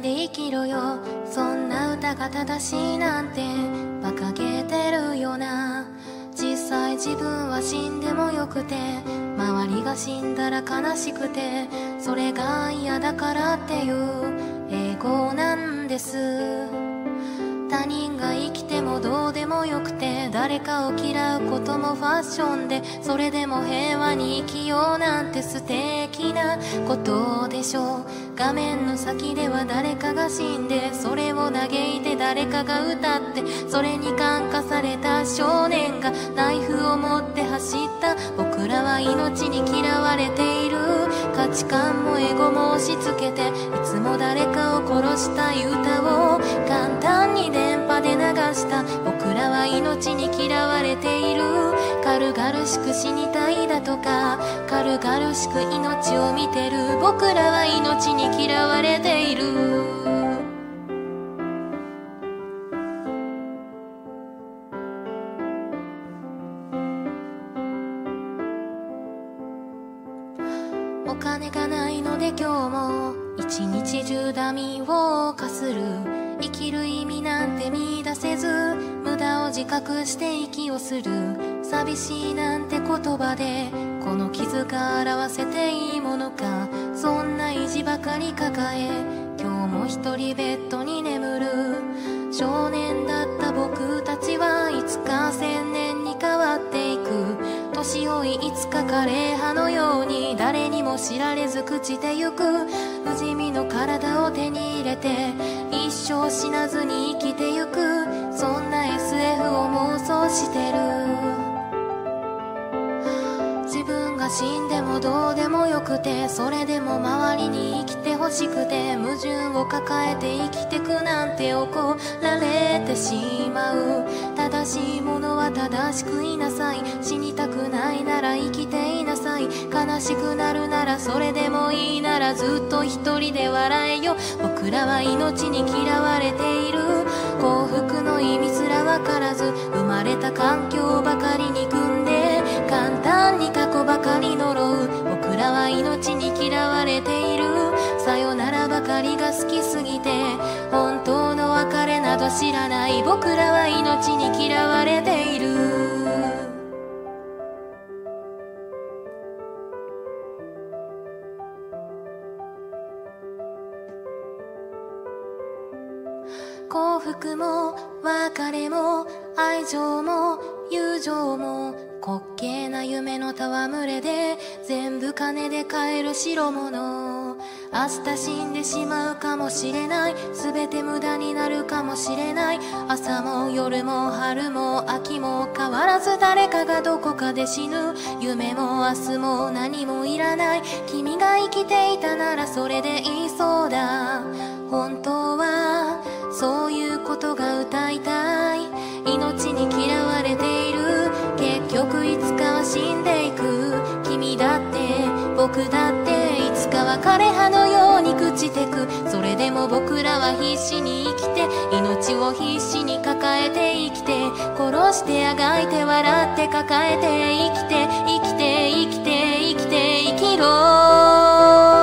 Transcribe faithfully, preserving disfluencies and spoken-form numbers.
ないで生きろよ、そんな歌が正しいなんて馬鹿げてるよな。実際自分は死んでもよくて、周りが死んだら悲しくて、それが嫌だからっていう英語なんです。他人が生きてもどうでもよくて、誰かを嫌うこともファッションで、それでも平和に生きようなんて素敵なことでしょう。画面の先では誰かが死んで、それを嘆いて誰かが歌って、それに感化された少年がナイフを持って走った。僕らは命に嫌われている、価値観もエゴも押し付けて、いつも誰かを殺したい歌を簡単に電波で流した。僕らは命に嫌われている、軽々しく死にたいだとか、軽々しく命を見てる。僕らは命に嫌われている。お金がないので今日も一日中ダミーをかする。生きる意味なんて見出せず、無駄を自覚して息をする。寂しいなんて言葉でこの傷が表せていいものか。そんな意地ばかり抱え、今日も一人ベッドに眠る。少年だった僕たちはいつか青年に変わっていく。年老いいつか枯れ葉のように誰にも知られず朽ちてゆく。不死身の体を手に入れて一生死なずに生きてゆく。そんな エスエフ を妄想してる。自分が死んでもどうでもよくて、それでも周りに生きてほしくて、矛盾を抱えて生きてくなんて怒られてしまう。正しいものは正しくいなさい。死にたくないなら生きていなさい。悲しくなるならそれでもいいならずっと一人で笑えよ。僕らは命に嫌われている。幸福の意味すらわからず、生まれた環境ばかり憎んで、簡単に過去ばかり呪う。僕らは命に嫌われている。さよならばかりが好きすぎて、本当の別れなど知らない。僕らは命に嫌われている。幸福も別れも愛情も友情も滑稽な夢の戯れで、全部金で買える代物。明日死んでしまうかもしれない。全て無駄になるかもしれない。朝も夜も春も秋も変わらず誰かがどこかで死ぬ。夢も明日も何もいらない。君が生きていたならそれでいいそうだ。本当はそういうことが歌いたい。命に嫌われている。結局いつかは死んでいく。君だって僕だっていつかは枯葉のように朽ちてく。それでも僕らは必死に生きて、命を必死に抱えて生きて、殺してあがいて笑って抱えて生きて生きて生きて生きて生きろ。